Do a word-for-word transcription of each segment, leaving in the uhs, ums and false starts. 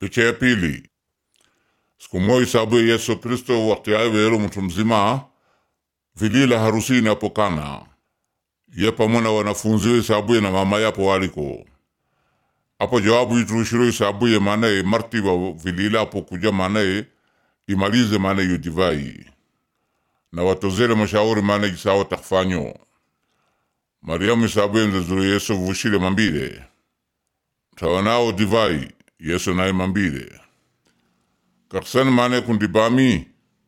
Picha ya pili. Siku moja sababu Yesu Kristo wakati ayo wero mtu mzima vilila harusini hapo Kana. Ye pamoja na wanafunzi we sababu na mama yapo waliko. Hapo jawabu iturushiro sababu ye maana martiba vilila hapo kuja maana imalize maana yu divai. Na watozele mashauri maana isawa takfanyo. Mariamu sababu nzuri Yesu vushile mambile. Tawanao divai Yesu nae mambile. Kaksan maana kundibami.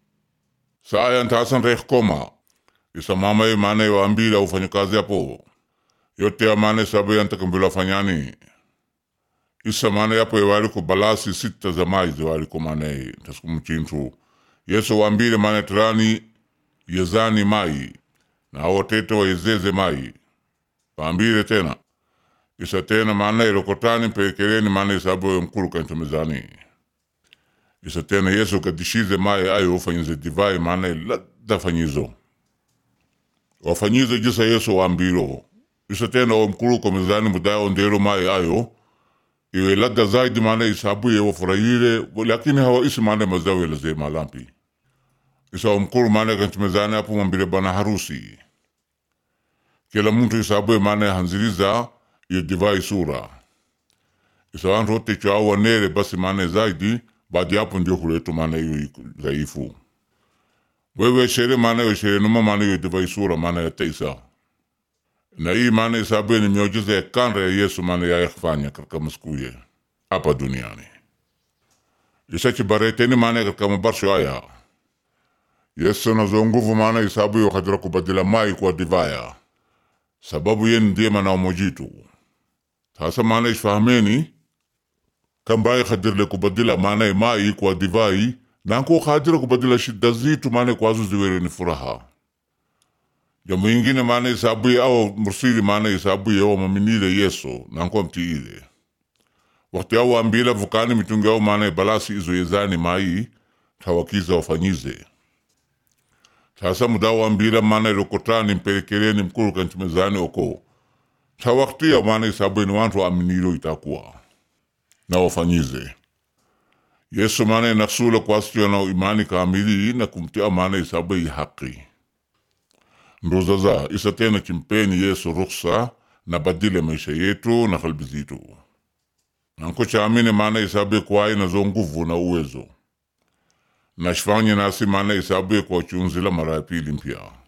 Saya ntasan reh koma. Isa mama ye maana waambile ufanya kazi hapo. Yote ya maana sababu yantakambila fanyani. Isa maana yapo ya waliko balasi sita za maizi waliko maana tasku mchintu. Yesu waambile maana tirani yezani mai. Na hao tete wa yezeze mai. Waambile tena. Isa tena maana ilokotani pekeleni maana sababu ya mkulu kantumezani. Isa tena Yesu kadishize mai ayo ufanyize divai maana lada fanyizo. Wafanyize jisa Yesu waambilo. Isa tena wa mkulu kamezani mudaya ondero mai ayo. Iwe lada zaidi maana isabu ya wafurahile. Lakini hawa isi maana mazawe laze malampi. Isa wa mkulu maana kantumezani hapo mambile bana harusi. Kila mtu isabu ya maana hanziliza ya divai sura. Isa wantu wote chao nere basi maana zaidi. Baadi hapo ndio kuletu maana yu dhaifu. Wewe shere maana yu shere numa maana yu divai sura maana ya teisa. Na hii maana isabu ni miujiza ya kanra ya Yesu maana ya yakfanya katika maskuye. Hapa duniani. Isachi bareteni maana katika mabarsho haya. Yesu na zonguvu maana isabu yu kadira kubadila mai kwa divaya. Sababu yeni ndiye maana umojitu. Sasa maana isfahameni. Kambaye kadira kubadila maana mai kwa divai. Nanko kadira kubadila shida zitu maana kwa azu ziwere ni furaha. Jambo ingine maana isabu ya awa mursili maana isabu ya awa maminile Yesu. Nanko mtiile. Wakati awa ambila vukani mitungi awa maana balasi izo yezani mai. Tawakiza wafanyize. Sasa mudawa ambila maana ilokotani mpelekeleni mkuru kanchimezani oko. Tawakti ya maana isabu ni wantu wa aminilo itakuwa. Na wafanyize. Yesu maana inasula kwa asio na imani kamili na kumtia maana isabu ya haki. Ndozaza isa tena kimpeni Yesu ruksa na badile maisha yetu na kalbi zitu. Nanko chaamine maana isabu kwa na zonguvu na uwezo. Na shifanya nasi maana isabu kwa chunzila mara ya pili mpya.